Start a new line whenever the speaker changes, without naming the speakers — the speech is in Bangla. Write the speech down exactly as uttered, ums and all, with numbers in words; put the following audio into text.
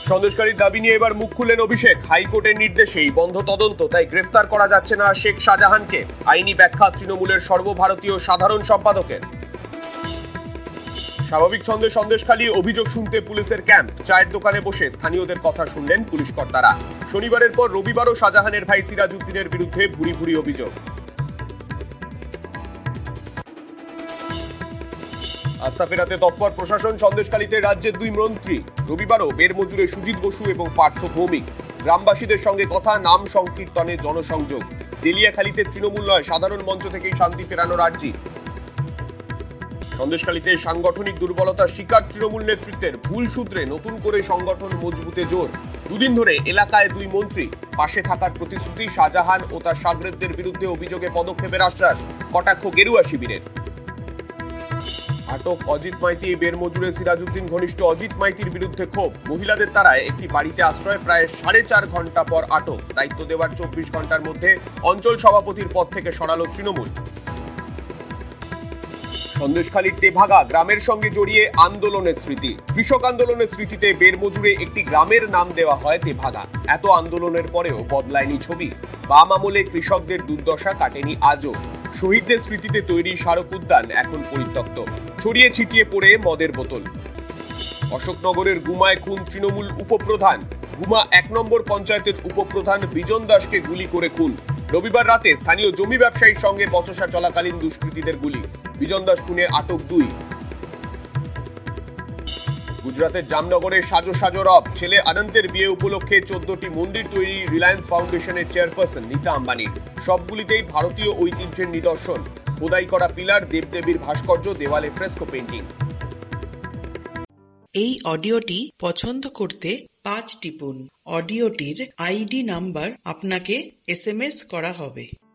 সন্দেশখালীর দাবি নিয়ে এবার মুখ খুললেন অভিষেক। হাইকোর্টের নির্দেশেই বন্ধ তদন্ত, তাই গ্রেফতার করা যাচ্ছে না শেখ শাহজাহানকে। আইনি ব্যাখ্যা তৃণমূলের সর্বভারতীয় সাধারণ সম্পাদকের। স্বাভাবিক ছন্দে সন্দেশখালী অভিযোগ শুনতে পুলিশের ক্যাম্প। চায়ের দোকানে বসে স্থানীয়দের কথা শুনলেন পুলিশ কর্তারা। শনিবারের পর রবিবারও শাহজাহানের ভাই সিরাজউদ্দিনের বিরুদ্ধে ভুরি ভুরি অভিযোগ। আস্থা ফেরাতে তৎপর প্রশাসন। সন্দেশখালীতে রাজ্যের দুই মন্ত্রী। রবিবারও বের মজুরে সুজিত বসু এবং পার্থ ভৌমিক। গ্রামবাসীদের সঙ্গে কথা, নাম সংকীর্তনে জনসংযোগ। জেলিয়াখালীতে তৃণমূল নয়, সাধারণ মঞ্চ থেকেই শান্তি ফেরানোর আর্জি। সন্দেশখালীতে সাংগঠনিক দুর্বলতার শিকার তৃণমূল নেতৃত্বের। ভুল সূত্রে নতুন করে সংগঠন মজবুতে জোর। দুদিন ধরে এলাকায় দুই মন্ত্রী। পাশে থাকার প্রতিশ্রুতি। শাহজাহান ও তার সাগরেদদের বিরুদ্ধে অভিযোগে পদক্ষেপের আশ্বাস। কটাক্ষ গেরুয়া শিবিরের। আটক অজিত মাইতি। বের মজুরে সিরাজউদ্দিন ঘনিষ্ঠ অজিত মাইতির বিরুদ্ধে ক্ষোভ। মহিলাদের তারায় একটি বাড়িতে আশ্রয়। প্রায় সাড়ে চার ঘন্টা পর আটক। দায়িত্ব দেওয়ার চব্বিশ ঘন্টার মধ্যে অঞ্চল সভাপতির পদ থেকে সরালো তৃণমূল। সন্দেশখালীর তেভাগা গ্রামের সঙ্গে জড়িয়ে আন্দোলনের স্মৃতি। কৃষক আন্দোলনের স্মৃতিতে বের মজুরে একটি গ্রামের নাম দেওয়া হয় তেভাগা। এত আন্দোলনের পরেও বদলায়নি ছবি। বাম আমলে কৃষকদের দুর্দশা কাটেনি আজও। শহীদদের স্মৃতিতে তৈরি স্মারক উদ্যান এখন পরিত্যক্ত। ছড়িয়ে ছিটিয়ে পড়ে মদের বোতল। অশোকনগরের গুমায় খুন তৃণমূল উপপ্রধান। গুমা এক নম্বর পঞ্চায়েতের উপপ্রধান বিজন দাসকে গুলি করে খুন। রবিবার রাতে স্থানীয় জমি ব্যবসায়ীর সঙ্গে বচসা চলাকালীন দুষ্কৃতীদের গুলি। বিজন দাস খুনে আটক দুই। গুজরাতের জামনগরের সাজো সাজো রব। ছেলে অনন্তের বিয়ে উপলক্ষে চোদ্দটি মন্দির তৈরি রিলায়েন্স ফাউন্ডেশনের চেয়ারপারসন নীতা আম্বানির। সবগুলিতেই ভারতীয় ঐতিহ্যের নিদর্শন। খোদাই করা পিলার, দেবদেবীর ভাস্কর্য, দেওয়ালে ফ্রেস্কো পেইন্টিং।
এই অডিওটি পছন্দ করতে পাঁচ টিপুন। অডিওটির আইডি নাম্বার আপনাকে এস এম এস করা হবে।